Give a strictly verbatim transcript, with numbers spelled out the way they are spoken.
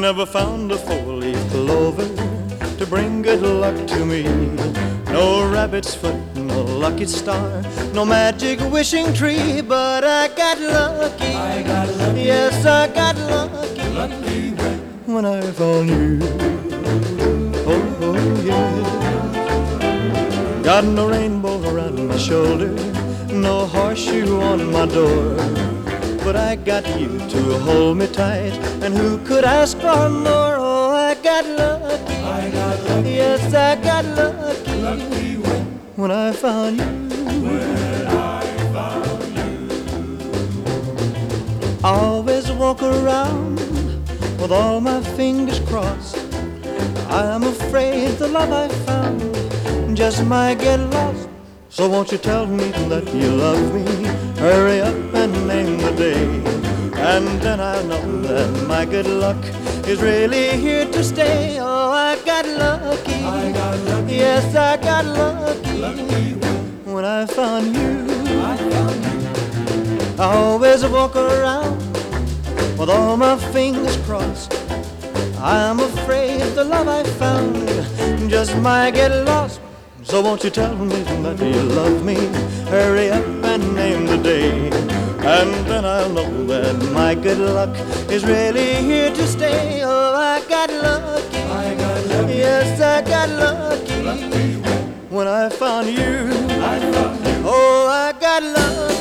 never found a four-leaf clover to bring good luck to me. No rabbit's foot, no lucky star, no magic wishing tree, but I got lucky. I got lucky. Yes, I got lucky. Lucky when, when I found you. Oh, oh, yeah. Got no rainbow around my shoulder, no horseshoe on my door, but I got you to hold me tight, and who could ask for more? Oh, I got lucky. I got lucky. Yes, I got lucky. Lucky when, when I found you. when I found you. I always walk around with all my fingers crossed. I'm afraid the love I found just might get lost. So won't you tell me that you love me? Hurry up and name the day, and then I'll know that my good luck is really here to stay. Oh, I got lucky. I got lucky. Yes, I got lucky. Lucky when, when I found you. I found you. I always walk around with all my fingers crossed. I'm afraid the love I found just might get lost. So won't you tell me that you love me? Hurry up and name the day, and then I'll know that my good luck is really here to stay. Oh, I got lucky. I got lucky. Yes, I got lucky. Lucky when, when I found you. I found you. Oh, I got lucky.